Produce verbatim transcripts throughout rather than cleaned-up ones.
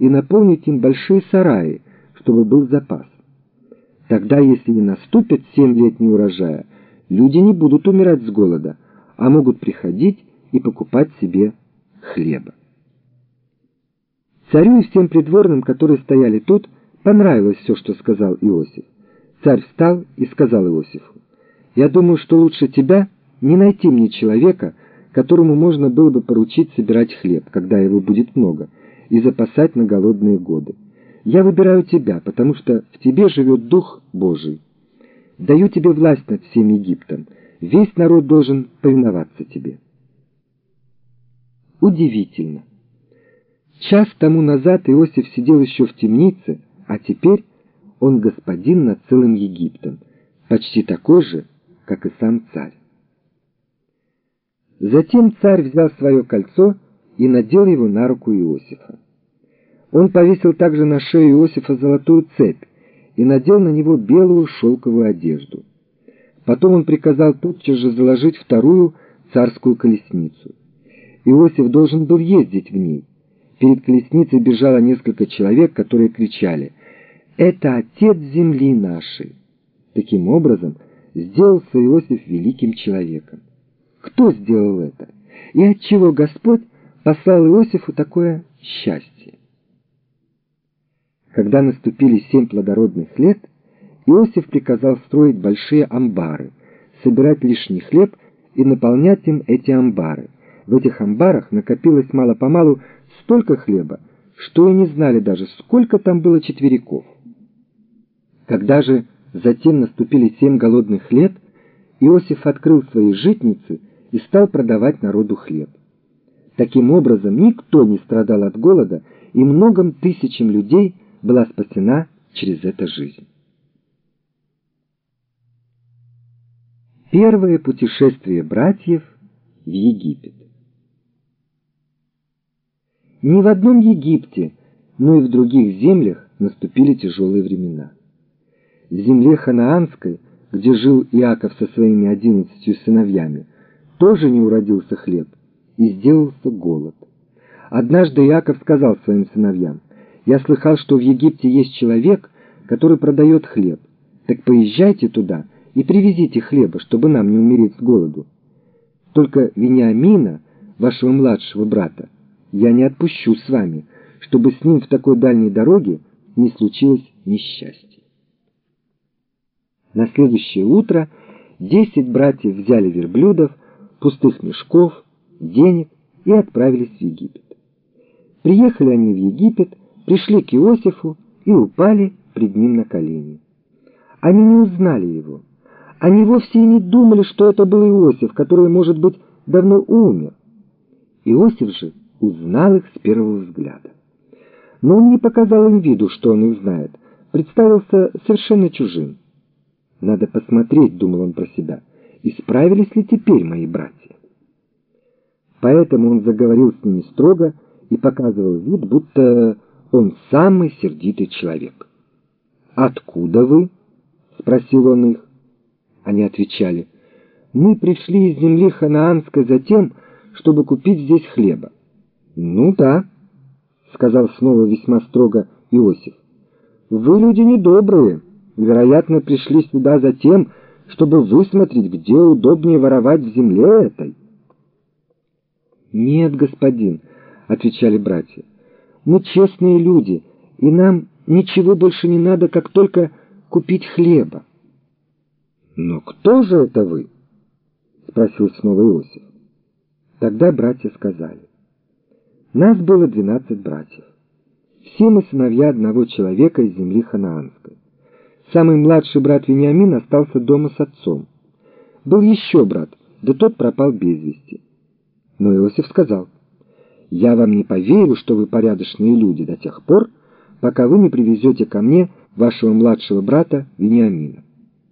и наполнить им большие сараи, чтобы был запас. Тогда, если не наступят семь лет неурожая, люди не будут умирать с голода, а могут приходить и покупать себе хлеба. Царю и всем придворным, которые стояли тут, понравилось все, что сказал Иосиф. Царь встал и сказал Иосифу: «Я думаю, что лучше тебя не найти мне человека, которому можно было бы поручить собирать хлеб, когда его будет много, и запасать на голодные годы. Я выбираю тебя, потому что в тебе живет Дух Божий. Даю тебе власть над всем Египтом. Весь народ должен повиноваться тебе». Удивительно. Час тому назад Иосиф сидел еще в темнице, а теперь он господин над целым Египтом, почти такой же, как и сам царь. Затем царь взял свое кольцо и надел его на руку Иосифа. Он повесил также на шею Иосифа золотую цепь и надел на него белую шелковую одежду. Потом он приказал тотчас же заложить вторую царскую колесницу. Иосиф должен был ездить в ней. Перед колесницей бежало несколько человек, которые кричали: «Это Отец земли нашей!» Таким образом, сделался Иосиф великим человеком. Кто сделал это? И отчего Господь послал Иосифу такое счастье? Когда наступили семь плодородных лет, Иосиф приказал строить большие амбары, собирать лишний хлеб и наполнять им эти амбары. В этих амбарах накопилось мало-помалу столько хлеба, что и не знали даже, сколько там было четвериков. Когда же затем наступили семь голодных лет, Иосиф открыл свои житницы и стал продавать народу хлеб. Таким образом, никто не страдал от голода, и многим тысячам людей была спасена через это жизнь. Первое путешествие братьев в Египет. Ни в одном Египте, но и в других землях наступили тяжелые времена. В земле ханаанской, где жил Иаков со своими одиннадцатью сыновьями, тоже не уродился хлеб, и сделался голод. Однажды Иаков сказал своим сыновьям: «Я слыхал, что в Египте есть человек, который продает хлеб. Так поезжайте туда и привезите хлеба, чтобы нам не умереть с голоду. Только Вениамина, вашего младшего брата, я не отпущу с вами, чтобы с ним в такой дальней дороге не случилось несчастья». На следующее утро десять братьев взяли верблюдов, пустых мешков, денег и отправились в Египет. Приехали они в Египет, пришли к Иосифу и упали пред ним на колени. Они не узнали его. Они вовсе и не думали, что это был Иосиф, который, может быть, давно умер. Иосиф же узнал их с первого взгляда. Но он не показал им виду, что он их знает, представился совершенно чужим. «Надо посмотреть», — думал он про себя, — «исправились ли теперь мои братья?» Поэтому он заговорил с ними строго и показывал вид, будто он самый сердитый человек. «Откуда вы?» — спросил он их. Они отвечали: «Мы пришли из земли ханаанской за тем, чтобы купить здесь хлеба». «Ну да», — сказал снова весьма строго Иосиф, — «вы люди недобрые, вероятно, пришли сюда за тем, чтобы высмотреть, где удобнее воровать в земле этой». «Нет, господин», — отвечали братья, — «мы честные люди, и нам ничего больше не надо, как только купить хлеба». «Но кто же это вы?» — спросил снова Иосиф. Тогда братья сказали: «Нас было двенадцать братьев. Все мы сыновья одного человека из земли ханаанской. Самый младший брат Вениамин остался дома с отцом. Был еще брат, да тот пропал без вести». Но Иосиф сказал: «Я вам не поверю, что вы порядочные люди, до тех пор, пока вы не привезете ко мне вашего младшего брата Вениамина.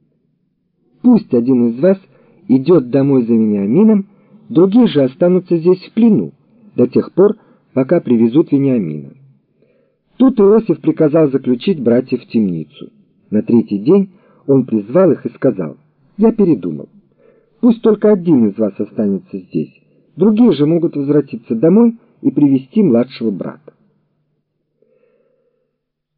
Пусть один из вас идет домой за Вениамином, другие же останутся здесь в плену до тех пор, пока привезут Вениамина». Тут Иосиф приказал заключить братьев в темницу. На третий день он призвал их и сказал: «Я передумал. Пусть только один из вас останется здесь, другие же могут возвратиться домой и привести младшего брата».